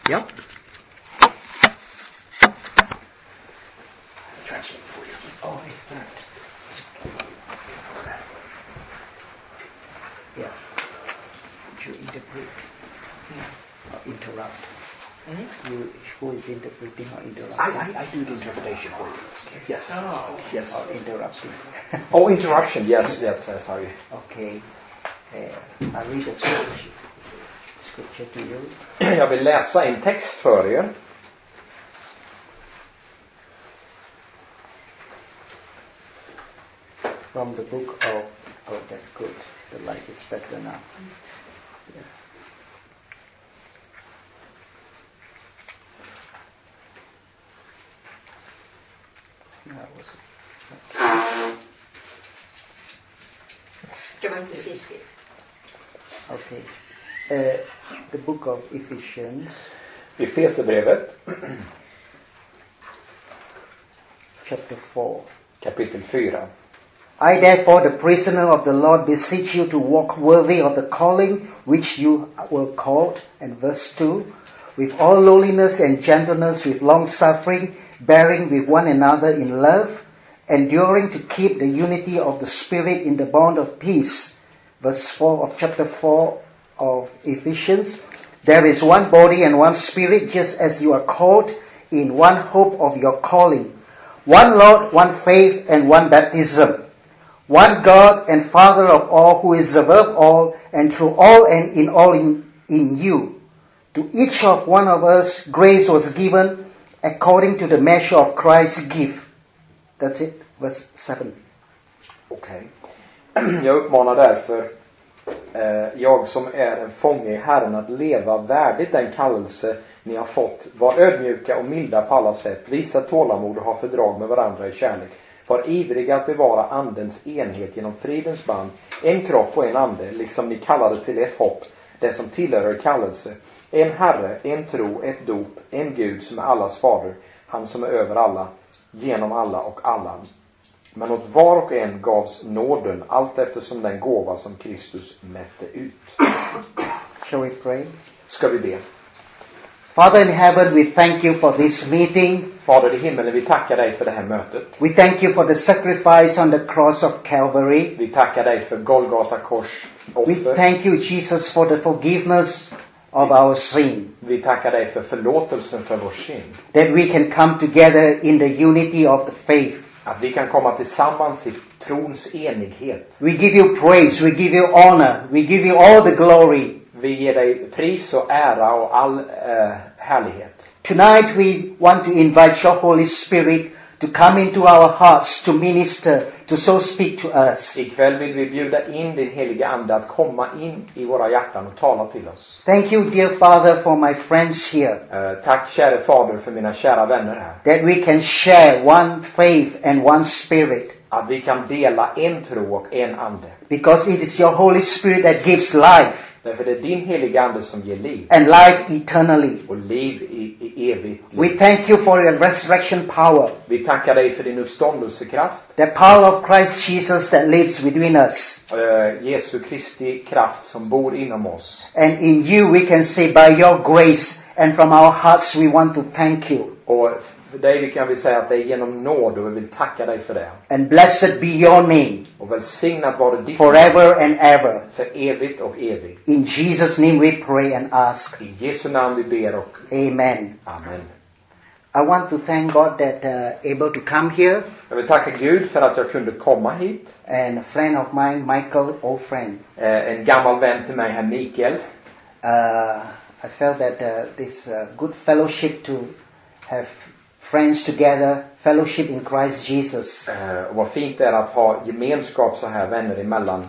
Ja. Translate for you. Oh, is that? Yeah. To interpret or interrupt. You, who is interpreting or interrupting? I do the interpretation for you. Yes. Oh, yes. Or interrupting. Oh, interruption. Yes. Sorry. Okay. I read the scripture to you. Jag vill läsa en text för er. From the book of, oh, that's good. The light is better now. Yeah. That was okay. The book of Ephesians. Efesierbrevet. Chapter 4. Kapitel 4. I therefore, the prisoner of the Lord, beseech you to walk worthy of the calling which you were called. And verse 2. With all lowliness and gentleness, with long suffering, bearing with one another in love, enduring to keep the unity of the Spirit in the bond of peace. Verse 4 of chapter 4 of Ephesians. There is one body and one Spirit, just as you are called in one hope of your calling. One Lord, one faith, and one baptism. One God and Father of all, who is above all, and through all and in all in you. To each of one of us, grace was given according to the measure of Christ's gift. That's it, verse 7. Okej. Jag uppmanar därför jag som är en fånge i Herren att leva värdigt den kallelse ni har fått. Var ödmjuka och milda på alla sätt. Visa tålamod och ha fördrag med varandra i kärlek. Var ivriga att bevara andens enhet genom fridens band. En kropp och en ande, liksom ni kallade till ett hopp, det som tillhör kallelse. En Herre, en tro, ett dop, en Gud som är allas fader, han som är över alla, genom alla och alla. Men åt var och en gavs nåden, allt eftersom den gåva som Kristus mätte ut. Shall we pray? Ska vi be. Father in heaven, we thank you for this meeting. Fader i himmelen, vi tackar dig för det här mötet. We thank you for the sacrifice on the cross of Calvary. Vi tackar dig för Golgata kors offer. We thank you, Jesus, for the forgiveness of our sin. Vi tackar dig för förlåtelsen för vår synd. That we can come together in the unity of the faith. Att vi kan komma tillsammans i trons enighet. We give you praise, we give you honor, we give you all the glory. Vi ger dig pris och ära och all härlighet. Tonight we want to invite your Holy Spirit to come into our hearts to minister, to so speak to us. Ikväll vill vi bjuda in din heliga ande att komma in i våra hjärtan och tala till oss. Thank you, dear Father, for my friends here. Tack kära Fader för mina kära vänner här. That we can share one faith and one spirit. Att vi kan dela en tro och en ande. Because it is your Holy Spirit that gives life. Därför det är din heliga ande som ger liv. And life eternally. Och liv i evigt liv. We thank you for your resurrection power. Vi tackar dig för din uppståndelsekraft. The power of Christ Jesus that lives within us. Jesu Kristi kraft som bor inom oss. And in you we can say by your grace and from our hearts we want to thank you. Och för dig kan vi säga att det är genom nåd och vi vill tacka dig för det. And blessed be your name. Och välsignat vare ditt forever and ever. För evigt och evigt. In Jesus' name we pray and ask. I Jesu namn vi ber och amen. Amen. I want to thank God that able to come here. Jag vill tacka Gud för att jag kunde komma hit. And a friend of mine, Michael, old friend. En gammal vän till mig här, Mikael. I felt that this good fellowship to have friends together, fellowship in Christ Jesus. Och vad fint det är att ha gemenskap så här vänner emellan.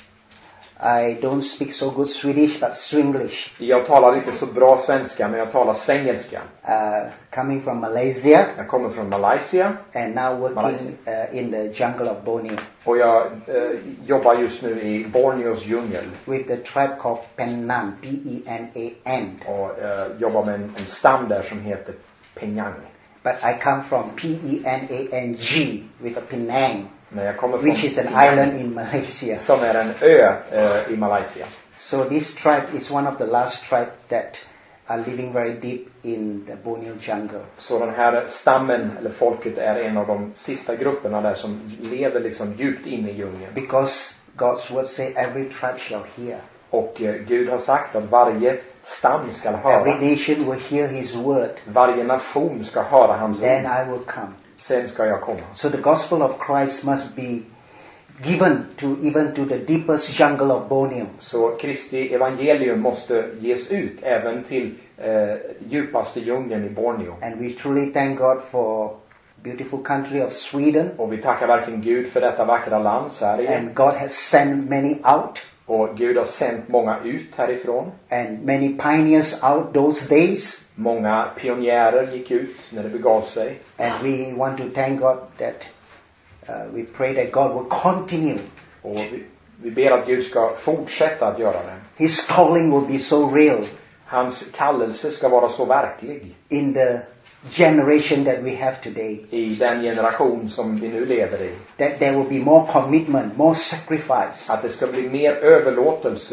I don't speak so good Swedish, but Swinglish. Jag talar inte så bra svenska, men jag talar svengelska. Coming from Malaysia. Jag kommer från Malaysia. And now working in the jungle of Borneo. Och jag jobbar just nu i Borneos djungel. With the tribe called Penang, P-E-N-A-N. Och jobbar med en stam där som heter Penang. But I come from P-E-N-A-N-G with a Penang. Men jag kommer från which is an island in Malaysia. Som är en ö i Malaysia. So this tribe is one of the last tribe that are living very deep in the Borneo jungle. Så den här stammen, eller folket, är en av de sista grupperna där som lever liksom djupt inne i djungeln. Because God's word say every tribe shall hear. Och Gud har sagt att varje stam ska höra. Every nation will hear his word. Varje nation ska höra hans ord. Then I will come. Sen ska jag komma. So the gospel of Christ must be given to even to the deepest jungle of Borneo. Så Kristi evangelium måste ges ut även till djupaste djungeln i Borneo. And we truly thank God for beautiful country of Sweden. Och vi tackar verkligen Gud för detta vackra land, Sverige. And God has sent many out. Och Gud har sänt många ut härifrån. And many pioneers out those days. Många pionjärer gick ut när det begav sig. And we want to thank God that we pray that God will continue. Och vi ber att Gud ska fortsätta att göra det. His calling will be so real. Hans kallelse ska vara så verklig. In the generation that we have today. I den generation som vi nu lever i. That there will be more commitment, more sacrifice. Att det ska bli mer överlåtelse,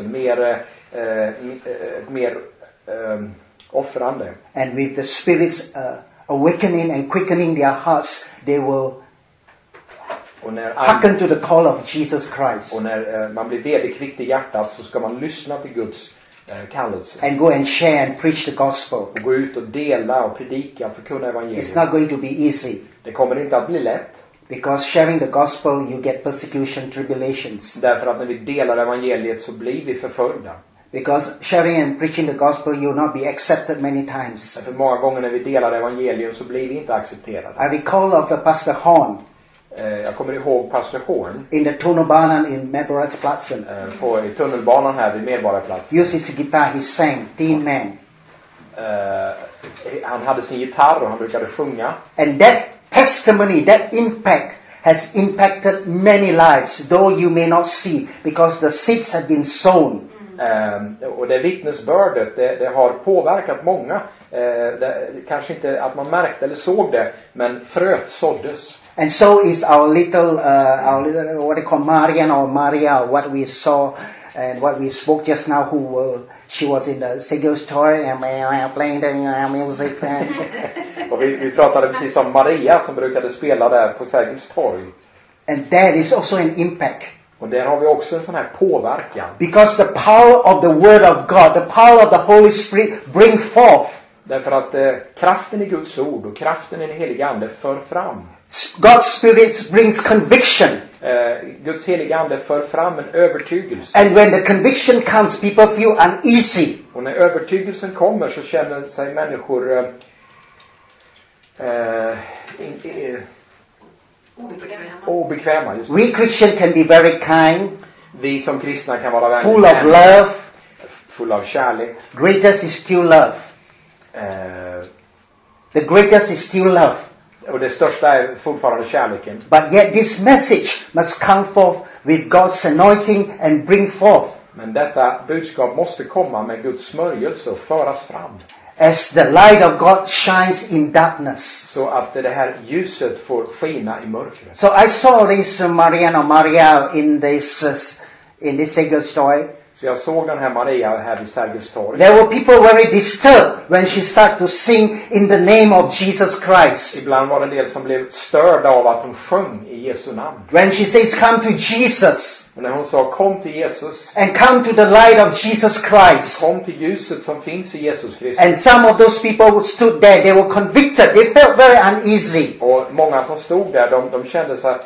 mer offrande. And with the Spirit's awakening and quickening their hearts, they will hearken to the call of Jesus Christ. Och när man blir vederkvick i hjärtat så ska man lyssna till Guds kallelse. And go and share and preach the gospel. Och gå ut och dela och predika och förkunna evangeliet. It's not going to be easy. Det kommer inte att bli lätt. Because sharing the gospel you get persecution, tribulations. Därför att när vi delar evangeliet så blir vi förföljda. Because sharing and preaching the gospel you will not be accepted many times. För många gånger när vi delar evangeliet så blir vi inte accepterade. I recall of the Pastor Horn. Jag kommer ihåg Pastor Horn. In the tunnelbanan in Medborgarplatsen. I tunnelbanan här vid Medborgarplatsen. Used his guitar, he sang, Teen Man. Han hade sin gitarr och han brukade sjunga. And that testimony, that impact has impacted many lives, though you may not see, because the seeds have been sown. Och det vittnesbördet, det har påverkat många. Kanske inte att man märkte eller såg det, men fröet såddes. And so is our little what they call Marian or Maria, what we saw and what we spoke just now, she was in the Sergels Torg and playing the music. Och vi pratade precis om Maria som brukade spela där på Sergels Torg. And that is also an impact. Och där har vi också en sån här påverkan. Because the power of the word of God, the power of the Holy Spirit bring forth. Därför att kraften i Guds ord och kraften i den heliga ande för fram. God's Spirit brings conviction. Guds heliga ande för fram en övertygelse. And when the conviction comes, people feel uneasy. Och när övertygelsen kommer så känner sig människor obekväma. Just det. We Christians can be very kind. Vi som kristna kan vara väldigt full of love. Full av kärlek. Greatest is still love. The greatest is still love. Och det största är fortfarande kärleken. But yet this message must come forth with God's anointing and bring forth. Men detta budskap måste komma med Guds smörjelse och föras fram. As the light of God shines in darkness. Så att det här ljuset får skina i mörkret. So I saw this Maria in this Sergels Torg. Så jag såg den här Maria här vid Sergels Torg. There were people very disturbed when she started to sing in the name of Jesus Christ. Ibland var det en del som blev störda av att hon sjöng i Jesu namn. When she says come to Jesus. Och när hon sa kom till Jesus. And come to the light of Jesus Christ. Kom till ljuset som finns i Jesus Kristus. And some of those people who stood there, they were convicted. They felt very uneasy. Och många som stod där, de kände sig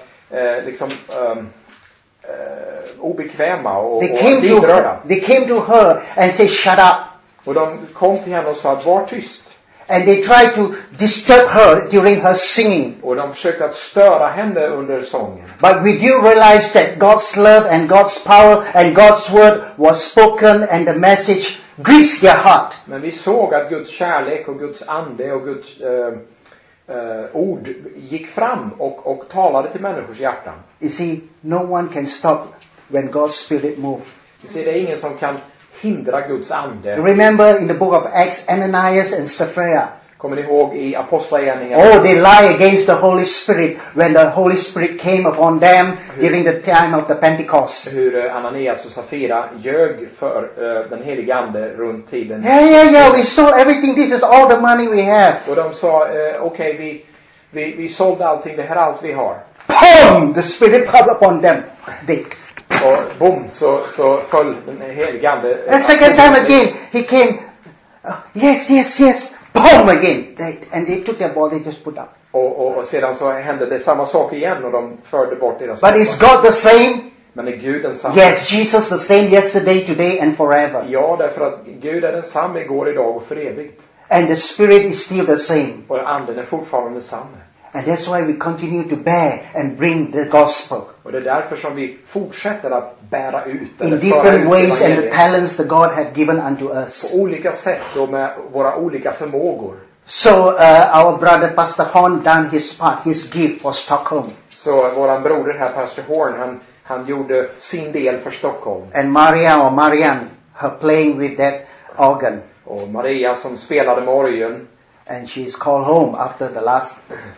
obekväma och vidrörda. They came to her and said shut up. Och de kom till henne och sa att var tyst. And they tried to disturb her during her singing. Och de försökte att störa henne under sången. But we do realize that God's love and God's power and God's word was spoken and the message grips their heart. Men vi såg att Guds kärlek och Guds ande och Guds ord gick fram och talade till människors hjärtan. You see, no one can stop when God's Spirit moves. Du ser, det är ingen som kan hindra Guds ande. Remember in the book of Acts, Ananias and Sapphira. Kommer ni ihåg i Apostlagärningarna? Oh, they lie against the Holy Spirit when the Holy Spirit came upon them during the time of the Pentecost. Hur Ananias och Safira ljög för den helige ande runt tiden. Yeah, we sold everything. This is all the money we have. Och de sa, okej, vi sålde allting, det här är allt vi har. Boom! The Spirit fell upon them. Och boom, så föll den helige ande. The second time again, he came. Yes. Boom again. And they took their body, just put up. Och sedan så hände det samma sak igen och de förde bort deras. But is God the same? Men är Gud densamma? Yes, Jesus the same yesterday, today and forever. Ja, därför att Gud är densamma igår, idag och för evigt. And the Spirit is still the same. Och anden är fortfarande densamma. And that's why we continue to bear and bring the gospel. Och det är därför som vi fortsätter att bära ut In different ways and the talents that God has given unto us. På olika sätt och med våra olika förmågor. So our brother Pastor Horn done his part, his gift for Stockholm. Så våran broder här, Pastor Horn, han gjorde sin del för Stockholm. And Marianne, her playing with that organ. Och Maria som spelade med orgeln. And she's called home after the last.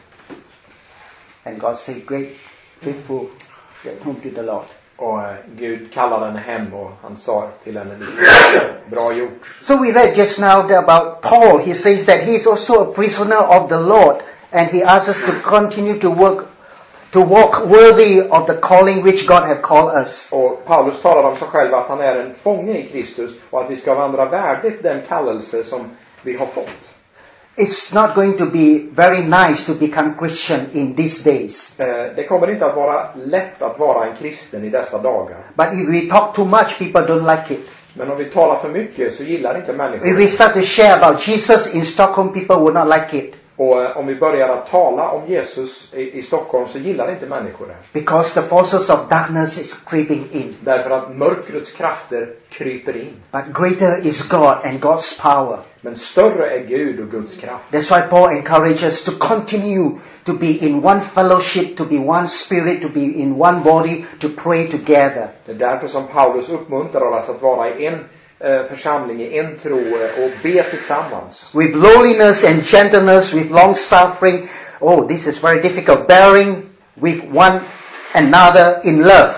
And God said, great, faithful, get home to the Lord. Och Gud kallade henne hem och han sa till henne, bra gjort. So we read just now about Paul. He says that he is also a prisoner of the Lord. And he asks us to continue to walk worthy of the calling which God has called us. Och Paulus talar om sig själv att han är en fånge i Kristus och att vi ska vandra värdigt den kallelse som vi har fått. It's not going to be very nice to become Christian in these days. Det kommer inte att vara lätt att vara en kristen i dessa dagar. But if we talk too much, people don't like it. Men om vi talar för mycket så gillar inte människor. If we start to share about Jesus in Stockholm, people will not like it. Och om vi börjar att tala om Jesus i Stockholm så gillar inte människor det. Because the forces of darkness is creeping in. Därför att mörkrets krafter kryper in. But greater is God and God's power. Men större är Gud och Guds kraft. That's why Paul encourages us to continue to be in one fellowship, to be one spirit, to be in one body, to pray together. Det är därför som Paulus uppmuntrar oss att vara i en församling, i en tro och be tillsammans. With lowliness and gentleness, with long suffering. Oh, this is very difficult. Bearing with one another in love.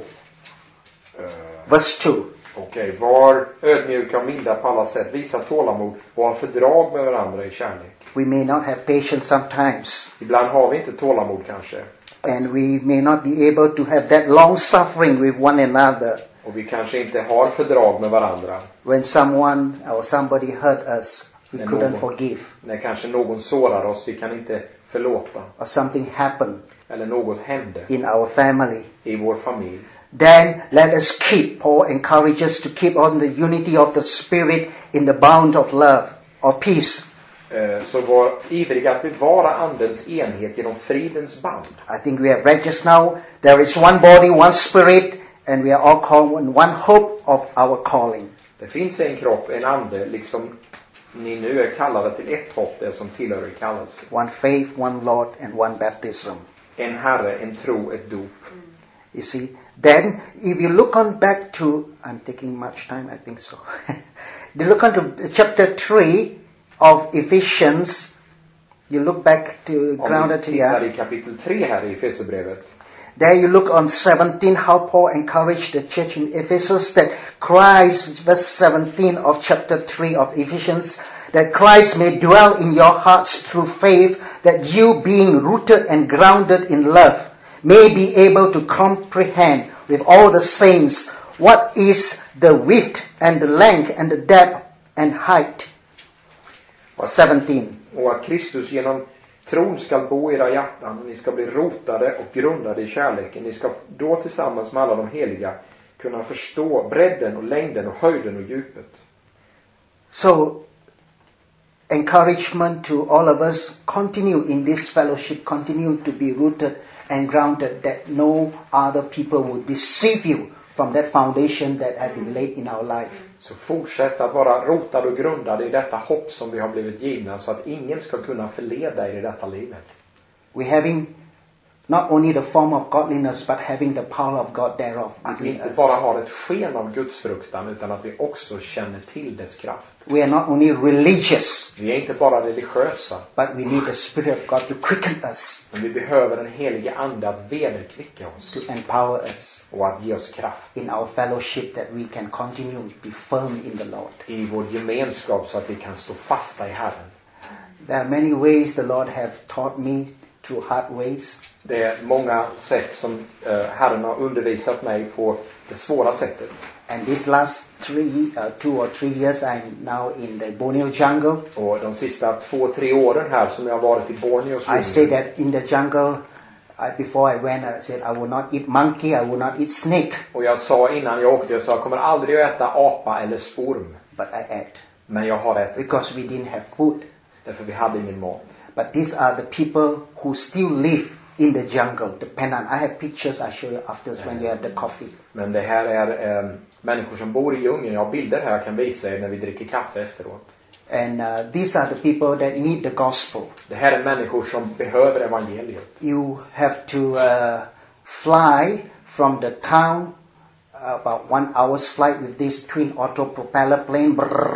Verse 2. Okej, var ödmjuka och milda på alla sätt. Visa tålamod och ha fördrag med varandra i kärlek. We may not have patience sometimes. Ibland har vi inte tålamod kanske. And we may not be able to have that long suffering with one another. Och vi kanske inte har fördrag med varandra. When someone or somebody hurt us, we couldn't forgive. När kanske någon sårar oss, vi kan inte förlåta. Or something happened eller något hände in our family. I vår familj. Then let us keep, Paul encourages to keep on the unity of the Spirit in the bond of love or peace. Så var ivriga att bevara andens enhet genom fridens band. I think we have read just now, there is one body, one spirit, and we are all called in one hope of our calling. Det finns en kropp, en ande, liksom ni nu är kallade till ett hopp, det som tillhör er kallelse. One faith, one Lord, and one baptism. En Herre, en tro, ett dop. You see, then if you look on back to, I'm taking much time, I think so. You look on to chapter 3 of Ephesians. You look back to grounded here. I kapitel 3 här i Efesierbrevet. There you look on 17 how Paul encouraged the church in Ephesus that Christ, verse 17 of chapter 3 of Ephesians, that Christ may dwell in your hearts through faith, that you being rooted and grounded in love may be able to comprehend with all the saints what is the width and the length and the depth and height. 17. Och att Kristus genom tron ska bo i era hjärtan, ni ska bli rotade och grundade i kärleken. Ni ska då tillsammans med alla de heliga kunna förstå bredden och längden och höjden och djupet. So, encouragement to all of us, continue in this fellowship, continue to be rooted and grounded, that no other people will deceive you from that foundation that has been laid in our life. Så fortsätt att vara rotad och grundad i detta hopp som vi har blivit givna, så att ingen ska kunna förleda er i detta livet. We're having not only the form of godliness, but having the power of God thereof Att vi within inte us. bara har ett sken av Guds fruktan, utan att vi också känner till dess kraft. We are not only religious, Vi är inte bara religiösa, but we need the Spirit of God to quicken us, men vi behöver den helige ande att vederkvicka oss to empower us och att ge oss kraft in our fellowship, that we can continue to be firm in the Lord. i vår gemenskap så att vi kan stå fasta i Herren. There are many ways the Lord have taught me through hard ways. Det är många sätt som Herren har undervisat mig på det svåra sättet. And this last 2 or 3 years, I'm now in the Borneo jungle. Och de sista 2-3 åren här som jag har varit i Borneo, I say that in the jungle, before I went, I said I will not eat monkey, I will not eat snake. och jag sa innan jag åkte, jag sa jag kommer aldrig att äta apa eller storm. But I ate, Men jag har ätit because we didn't have food. därför vi hade ingen mat. But these are the people who still live in the jungle, the Penang. I have pictures I show you after when you have the coffee. Men det här är människor som bor i djungeln. Jag har bilder här jag kan visa er när vi dricker kaffe efteråt. And these are the people that need the gospel. Det här är människor som behöver evangeliet. You have to fly from the town, about 1 hour's flight with this twin auto propeller plane.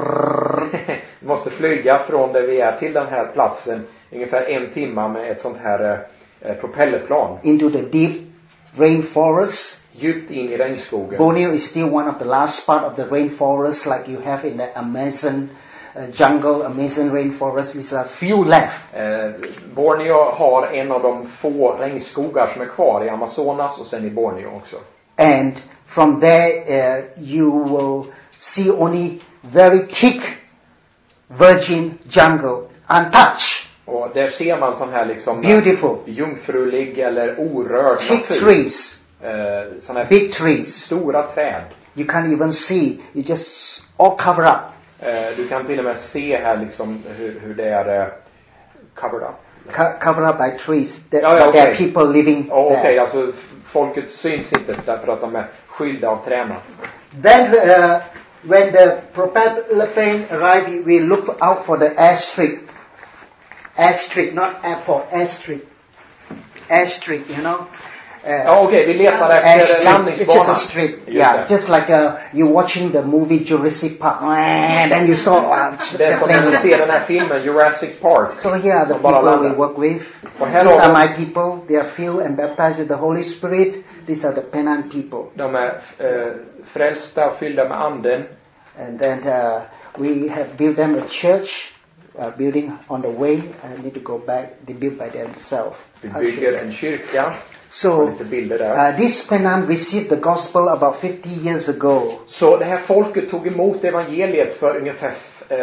Vi måste flyga från där vi är till den här platsen ungefär 1 timme med ett sånt här propellerplan. Into the deep rainforest. Djupt in i regnskogen. Borneo is still one of the last part of the rainforest, like you have in the Amazon jungle, Amazon rainforest. There's a few left. Borneo har en av de få regnskogar som är kvar i Amazonas och sen i Borneo också. And from there you will see only very thick virgin jungle, untouched. Och där ser man sån här liksom Beautiful. jungfrulig eller orörd Thick natur. trees, Såna här big trees. stora träd. You can't even see. You just all cover up. Du kan till och med se här liksom hur det är covered up. Covered up by trees. There Ja, are okej. people living there. Okej, alltså folket syns inte därför att de är skylda av träna. Then when the propeller plane arrived, we look out for the airstrip. Airstrip, not airport, airstrip. Airstrip, you know. Okej, vi letar efter Airstrip. It's just a landningsbanan. strip. Just Yeah, det. just like you're watching the movie Jurassic Park. Then you saw Det är the som när plane. vi ser den här filmen Jurassic Park. So here are the De bara people we landar. work with. Och här These har are de- my people. They are filled and baptized with the Holy Spirit. These are the Penang people. De är frälsta och fyllda med anden. And then we have built them a church. Building on the way. I need to go back. They built by themselves. Vi bygger en kyrka. Har So lite bilder där. this Penang received the gospel about 50 years ago. Så det här folket tog emot evangeliet för ungefär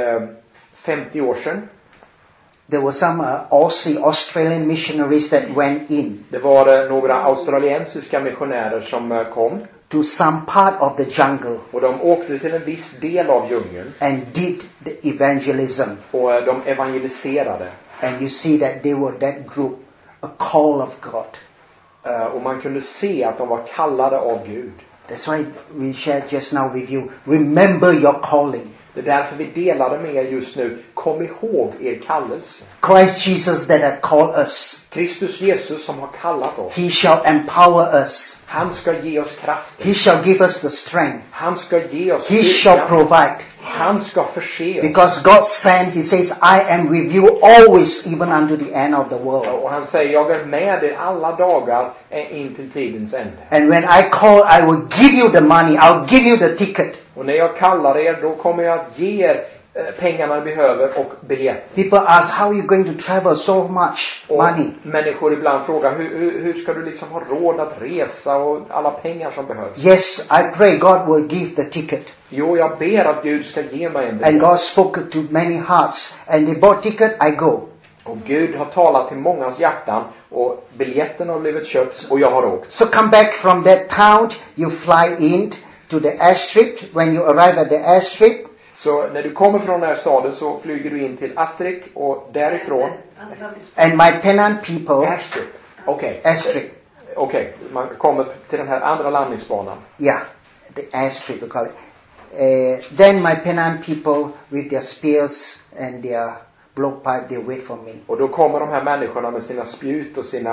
50 år sedan. There were some Australian missionaries that went in Det var några australiensiska missionärer som kom. to some part of the jungle Och de åkte till en viss del av djungeln. and did the evangelism. Och de evangeliserade. And you see that they were that group, a call of God. Och man kunde se att de var kallade av Gud. That's why we shared just now with you. Remember your calling. Det är därför vi delade med er just nu. Kom ihåg er kallelse. Christ Jesus that had called us. Kristus Jesus som har kallat oss. He shall empower us. Han ska ge oss kraft. He shall give us the strength. Han ska ge oss He shall styrka. provide. Han ska förse oss. Because God sent, He says, I am with you always, even unto the end of the world. Och han säger, jag är med er alla dagar in till tidens ände. And when I call, I will give you the money. I'll give you the ticket. Och när jag kallar er, då kommer jag att ge er pengarna ni behöver och biljett. People ask, how are you going to travel so much Och money? människor ibland frågar, hur ska du liksom ha råd att resa och alla pengar som behövs? Yes, I pray God will give the ticket. Jo, jag ber att Gud ska ge mig en And biljett. God spoke to many hearts. And they bought ticket, I go. Och Gud har talat till mångas hjärtan och biljetten har blivit köpt och jag har åkt. So come back from that town, you fly in to the airstrip. When you arrive at the airstrip, Så när du kommer från den här staden så flyger du in till Astrik och därifrån and my Penang people, Airstrip. Okej. airstrip, Okej, man kommer till den här andra landningsbanan. yeah, the airstrip we call it. Then my Penang people with their spears and their blowpipe, they wait for me. Och då kommer de här människorna med sina spjut och sina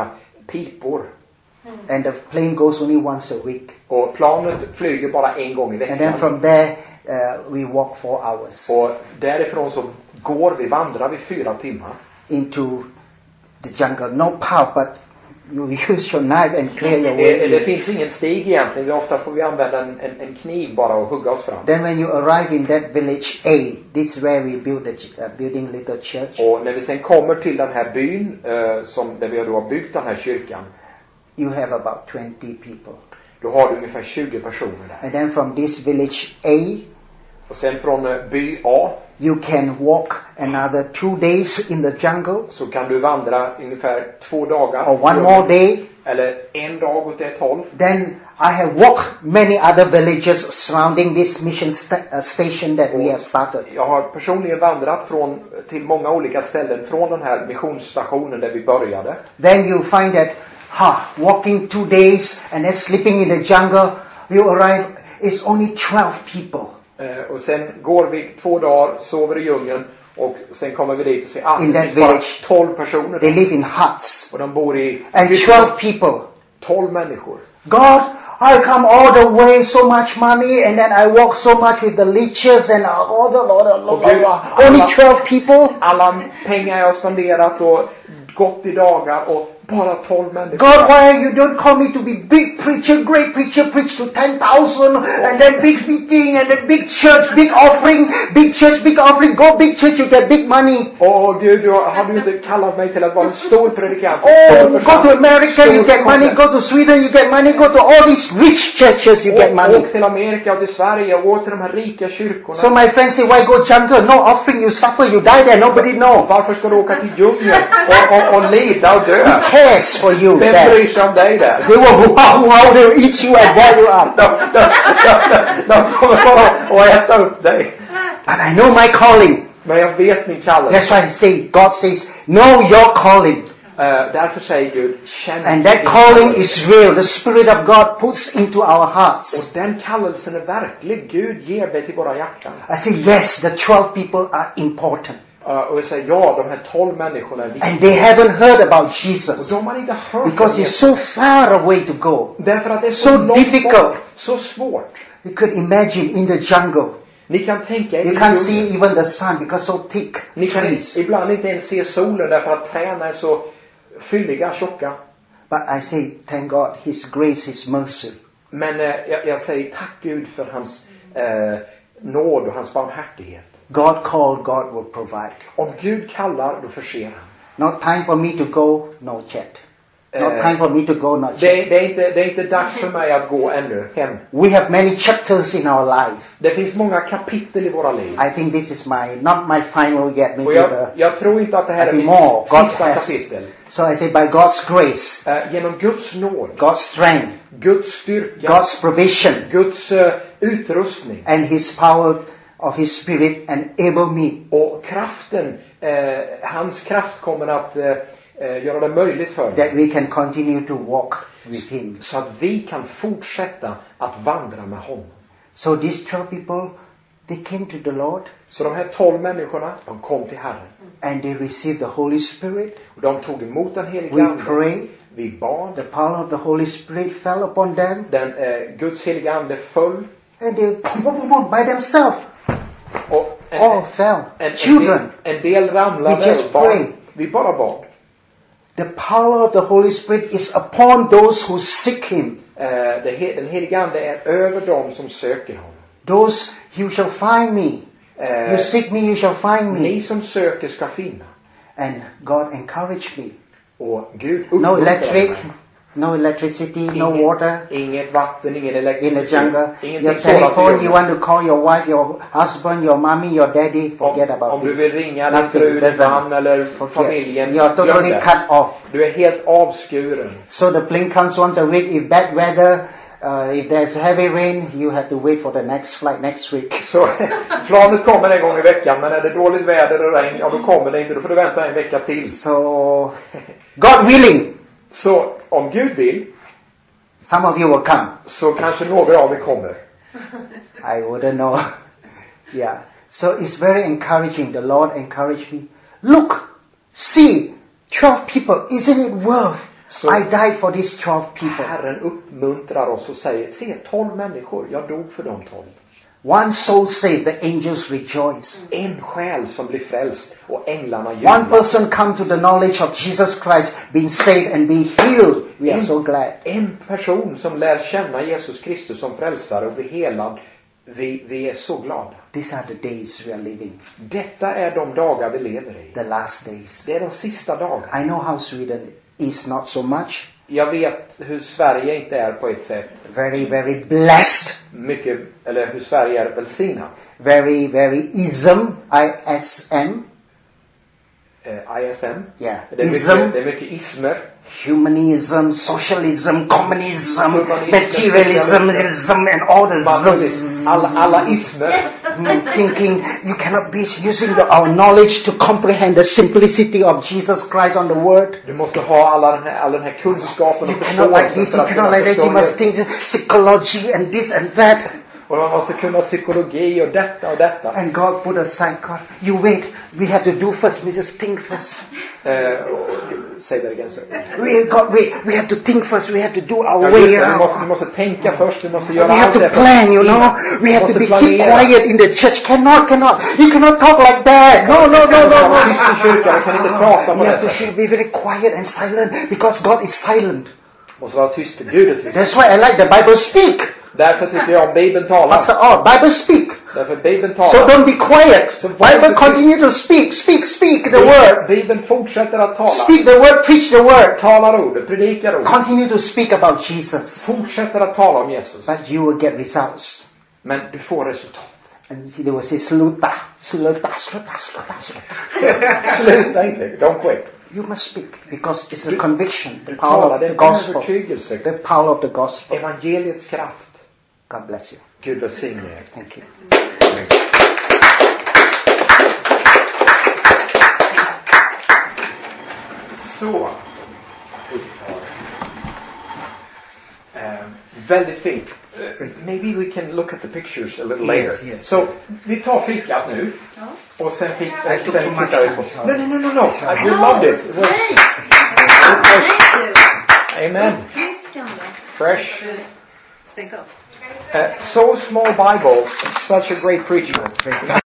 pipor. And the plane goes only once a week. Och planet flyger bara en gång i And then veckan. from there, we walk 4 hours Och därifrån så vandrar vi 4 timmar. into the jungle. No path, but you use your knife and clear your Det way. finns ingen stig egentligen. Ofta får vi använda en kniv bara och hugga oss fram. Then when you arrive in that village A, this is where we build the building little church. Och när vi sen kommer till den här byn där vi då har byggt den här kyrkan, You have about 20 people. då har du ungefär 20 personer där. And then from this village A, Och sen från by A you can walk another 2 days in the jungle, så kan du vandra ungefär 2 dagar. or one more day. Eller en dag åt ett håll. Then I have walked many other villages surrounding this mission station that we have started. Jag har personligen vandrat till många olika ställen från den här missionsstationen där vi började. Then you find that, walking 2 days and then sleeping in the jungle, you arrive, it's only 12 people. Och sen går vi 2 dagar, sover i djungeln och sen kommer vi dit och ser In det that finns bara village. 12 personer They där. live in huts. Och de bor i And 12 people. 12 människor. God, I come all the way, so much money, and then I walk so much with the leeches and all the only 12 people. Alla pengar jag har spenderat och gått i dagar och bara 12 människor. God, why you don't call me to be big preacher, great preacher, preach to 10,000, and then big meeting, and then big church, big offering, big church, big offering, go big church, you get big money. Åh Gud, har du inte kallat mig till att vara en stor predikant? Go to America, you get money, go to Sweden, you get money, go to all these rich churches, you get money. Åk till Amerika och till Sverige och gå till de här rika kyrkorna. So my friends say, why go jungle? No offering, you suffer, you die there, nobody know. Varför ska du åka till djungeln och lida och dö? Who cares for you Vem there? bryr sig om dig där? They will wow, they will eat you and boil you up. De kommer bara att äta upp dig. But I know my calling. Men jag vet min kallelse. That's why I say, God says, know your calling. Därför säger Gud, känn And that din calling kallelse. is real. The Spirit of God puts into our hearts. Och den kallelsen är verklig. Gud ger det till våra hjärtan. I say, yes, the 12 people are important. Och jag säger, ja, de här 12 människorna är viktiga. And they haven't heard about Och Jesus. de har inte hört Because om it's Jesus. so far away to go. Därför att det är so så långt difficult. bort, så svårt. You could imagine in the jungle. Ni kan tänka You er can't see even the sun because so thick Ni kan trees. ibland inte ens se solen därför att träden är så fylliga, tjocka. But I say, thank God, His grace, His mercy. Men jag säger tack Gud för hans nåd och hans barmhärtighet. God called, God will provide. Om Gud kallar, då förser han. Not time for me to go, no chat. Not time for me to go, not chat. Det är inte dags för mig att gå ännu hem. We have many chapters in our life. Det finns många kapitel i våra liv. I think this is not my final yet. Och Maybe jag tror inte att det här är maybe mitt more. God sista has. kapitel. So I say, by God's grace, Genom Guds nåd, God's strength, Guds styrka, God's provision, Guds utrustning and His power of His Spirit enable me och kraften, hans kraft kommer att göra det möjligt för that mig. we can continue to walk with Him. Så att vi kan fortsätta att vandra med honom. So these 12 people, they came to the Lord Så de här 12 människorna, de kom till Herren. and they received the Holy Spirit. Och de tog emot den helige We Ande. pray. Vi bad. The power of the Holy Spirit fell upon them. Guds helige Ande föll. And they by themselves Och all fell. Children. en del ramlade. We just och bad. pray. Vi bara bad. The power of the Holy Spirit is upon those who seek Him. Den helige Ande är över dem som söker honom. Those, you shall find me. You seek me, you shall find me. Ni som söker ska finna. And God encouraged me. Och Gud No uppmuntrade electric, mig. no electricity, no water. Inget vatten, ingen In the elektricitet. jungle, Ingenting your sådant telephone, you i want to call your wife, your husband, your mommy, your daddy, forget om about du it. vill ringa din Nothing, fru, din doesn't. man eller Forget. familjen. You are glöm totally det. cut off. Du är helt avskuren. So the plane comes once a week. If bad weather, if there's heavy rain, you have to wait for the next flight next week. Så planet kommer en gång i veckan, men är det dåligt väder och regn, ja då kommer det inte. Då får du vänta en vecka till. So, God willing, Så om Gud vill, some of you will come. så kanske några av er kommer. I wouldn't know. Yeah. So it's very encouraging. The Lord encouraged me. Look, see, 12 people. Isn't it worth I died for these 12 people. Herren uppmuntrar oss och säger, se 12 människor, jag dog för de 12. One soul saved, the angels rejoice. En själ som blir frälst och änglarna One jublar. person come to the knowledge of Jesus Christ, being saved and be healed. We are so glad. En person som lär känna Jesus Kristus som frälsare och blir helad. Vi är så glada. These are the days we are living. Detta är de dagar vi lever i. The last days. Det är de sista dagarna. I know how Sweden is not so much. Jag vet hur Sverige inte är på ett sätt. Very, very blessed. Mycket, eller hur Sverige är välsignat. Very, very ism. ISM. ISM. Yeah. Det är mycket ismer. Humanism, socialism, communism, materialism, and all the alla ismer. Thinking you cannot be using our knowledge to comprehend the simplicity of Jesus Christ on the word. Du måste ha all den här kunskapen You och cannot like this, förståelsen you cannot like that, you must think psychology and this and that. Och man måste kunna psykologi och detta och detta. And God put aside, God, you wait, we have to do first, we just think first. Säg det igen så. God, wait, we have to think first, we have to do our Ja, way just det, around. du måste tänka först, du måste göra We have allt to det plan, you know. We have to be keep quiet in the church. Cannot. You cannot talk like that. No. Tyst i kyrkan, du kan inte prata på You have det to sättet. be very quiet and silent because God is silent. Måste vara tyst, Gud är tyst. That's why I like the Bible speak. Därför tycker jag om Bibeln talar. Bible speak. Därför Bibeln So talar. don't be quiet. So Bible continue to speak the word. Bibeln fortsätter att tala. Speak the word, preach the word. Talar ordet, predikar ordet. Continue to speak about Jesus. Fortsätter att tala om Jesus. But you will get results. Men du får resultat. And they will say, sluta. Sluta inte, don't quit. You must speak because it's a conviction, the Du power talar, of det the är en gospel. övertygelse. The power of the gospel. Evangeliets kraft. God bless you. Gud välsigne er. Thank you. Så. Väldigt fint. Maybe we can look at the pictures a little later. Yes. Så vi tar fikat nu. Och sen tittar vi på. No. I love this. Amen. Fresh. So small Bible, such a great preacher.